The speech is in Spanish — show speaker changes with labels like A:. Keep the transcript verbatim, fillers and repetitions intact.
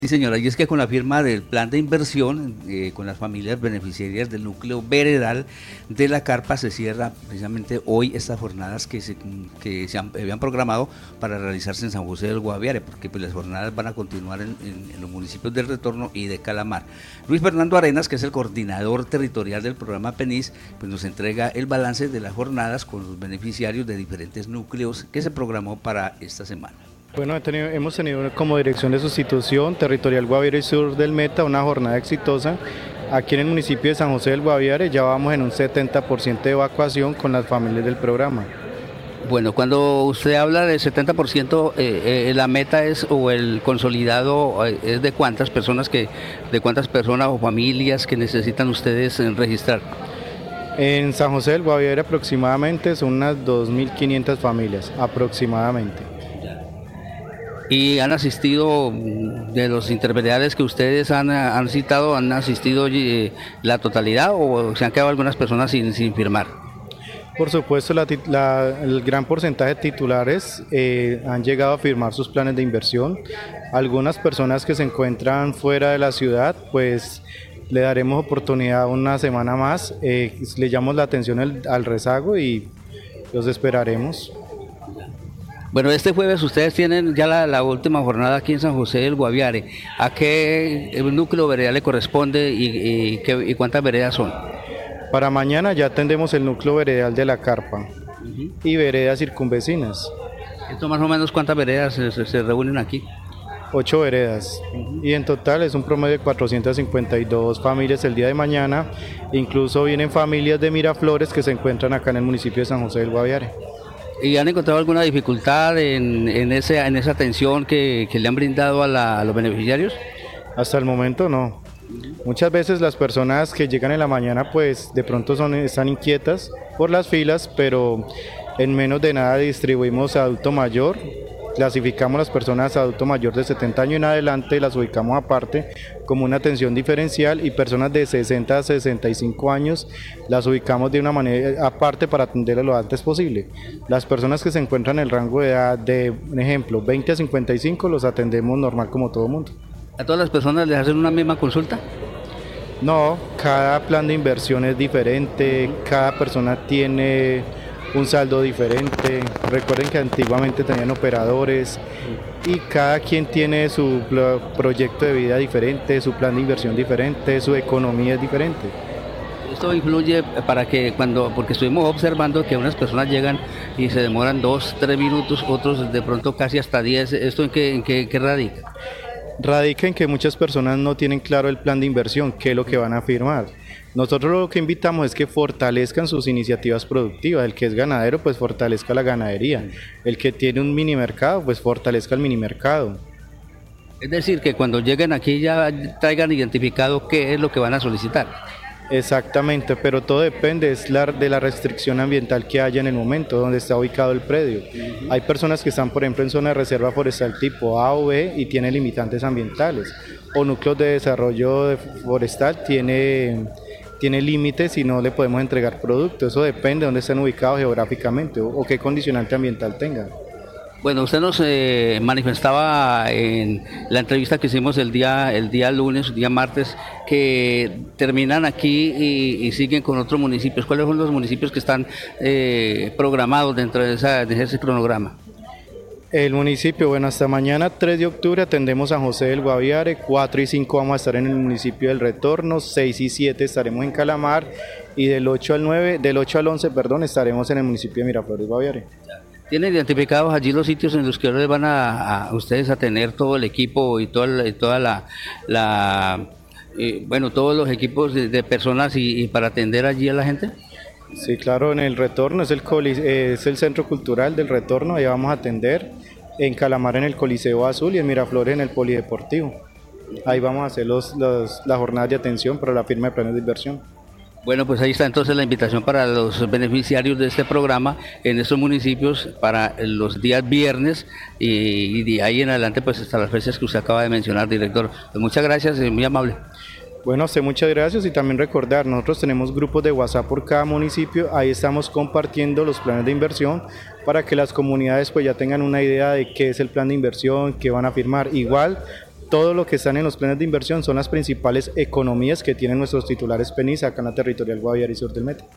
A: Sí, señora, y es que con la firma del plan de inversión eh, con las familias beneficiarias del núcleo veredal de la carpa se cierra precisamente hoy estas jornadas que se, que se han, habían programado para realizarse en San José del Guaviare, porque pues, las jornadas van a continuar en, en, en los municipios del Retorno y de Calamar. Luis Fernando Arenas, que es el coordinador territorial del programa PENIS, pues nos entrega el balance de las jornadas con los beneficiarios de diferentes núcleos que se programó para esta semana.
B: Bueno, he tenido, hemos tenido como dirección de sustitución territorial Guaviare Sur del Meta una jornada exitosa. Aquí en el municipio de San José del Guaviare ya vamos en un setenta por ciento de evacuación con las familias del programa.
A: Bueno, cuando usted habla del setenta por ciento, eh, eh, la meta es, o el consolidado, eh, es de cuántas personas, que, de cuántas personas o familias que necesitan ustedes eh, registrar.
B: En San José del Guaviare aproximadamente son unas dos mil quinientas familias, aproximadamente.
A: ¿Y han asistido, de los intermediarios que ustedes han, han citado, han asistido eh, la totalidad o se han quedado algunas personas sin, sin firmar?
B: Por supuesto, la, la, el gran porcentaje de titulares eh, han llegado a firmar sus planes de inversión. Algunas personas que se encuentran fuera de la ciudad, pues le daremos oportunidad una semana más, eh, le llamamos la atención el, al rezago y los esperaremos.
A: Bueno, este jueves ustedes tienen ya la, la última jornada aquí en San José del Guaviare. ¿A qué núcleo veredal le corresponde y, y, qué, y cuántas veredas son?
B: Para mañana ya tendremos el núcleo veredal de la carpa uh-huh. y veredas circunvecinas.
A: ¿Esto más o menos cuántas veredas se, se, se reúnen aquí?
B: Ocho veredas uh-huh. y en total es un promedio de cuatrocientas cincuenta y dos familias el día de mañana. Incluso vienen familias de Miraflores que se encuentran acá en el municipio de San José del Guaviare.
A: ¿Y han encontrado alguna dificultad en, en, ese, en esa atención que, que le han brindado a, la, a los beneficiarios?
B: Hasta el momento no. Muchas veces las personas que llegan en la mañana pues de pronto son, están inquietas por las filas, pero en menos de nada distribuimos a adulto mayor. Clasificamos las personas adulto mayor de setenta años en adelante, las ubicamos aparte como una atención diferencial, y personas de sesenta a sesenta y cinco años las ubicamos de una manera aparte para atenderlas lo antes posible. Las personas que se encuentran en el rango de edad de, por ejemplo, veinte a cincuenta y cinco los atendemos normal como todo mundo.
A: ¿A todas las personas les hacen una misma consulta?
B: No, cada plan de inversión es diferente, cada persona tiene un saldo diferente. Recuerden que antiguamente tenían operadores y cada quien tiene su proyecto de vida diferente, su plan de inversión diferente, su economía es diferente.
A: Esto influye para que cuando, porque estuvimos observando que unas personas llegan y se demoran dos, tres minutos, otros de pronto casi hasta diez. ¿Esto en qué, en qué, qué radica?
B: Radica en que muchas personas no tienen claro el plan de inversión, qué es lo que van a firmar. Nosotros lo que invitamos es que fortalezcan sus iniciativas productivas. El que es ganadero, pues fortalezca la ganadería. El que tiene un mini mercado, pues fortalezca el mini mercado.
A: Es decir, que cuando lleguen aquí ya traigan identificado qué es lo que van a solicitar.
B: Exactamente, pero todo depende es la, de la restricción ambiental que haya en el momento donde está ubicado el predio. Uh-huh. Hay personas que están, por ejemplo, en zona de reserva forestal tipo A o B y tienen limitantes ambientales, o núcleos de desarrollo forestal tiene, tiene límites y no le podemos entregar productos. Eso depende de dónde estén ubicados geográficamente o, o qué condicionante ambiental tengan.
A: Bueno, usted nos eh, manifestaba en la entrevista que hicimos el día el día lunes, el día martes, que terminan aquí y, y siguen con otros municipios. ¿Cuáles son los municipios que están eh, programados dentro de, esa, de ese cronograma?
B: El municipio, bueno, hasta mañana tres de octubre atendemos San José del Guaviare, cuatro y cinco vamos a estar en el municipio del Retorno, seis y siete estaremos en Calamar y del ocho al nueve, del ocho al once, perdón, estaremos en el municipio de Miraflores, Guaviare.
A: ¿Tienen identificados allí los sitios en los que les van a, a ustedes a tener todo el equipo y toda, y toda la, la eh, bueno, todos los equipos de, de personas y, y para atender allí a la gente?
B: Sí, claro, en el Retorno es el, es el Centro Cultural del Retorno, ahí vamos a atender, en Calamar en el Coliseo Azul y en Miraflores en el Polideportivo. Ahí vamos a hacer los, los, las jornadas de atención para la firma de planes de inversión.
A: Bueno, pues ahí está entonces la invitación para los beneficiarios de este programa en estos municipios para los días viernes y, y de ahí en adelante pues hasta las fechas que usted acaba de mencionar, director. Pues muchas gracias, muy amable.
B: Bueno, a usted muchas gracias y también recordar, nosotros tenemos grupos de WhatsApp por cada municipio, ahí estamos compartiendo los planes de inversión para que las comunidades pues ya tengan una idea de qué es el plan de inversión, qué van a firmar. Igual todo lo que están en los planes de inversión son las principales economías que tienen nuestros titulares PENISA acá en la territorial Guaviare y sur del Meta.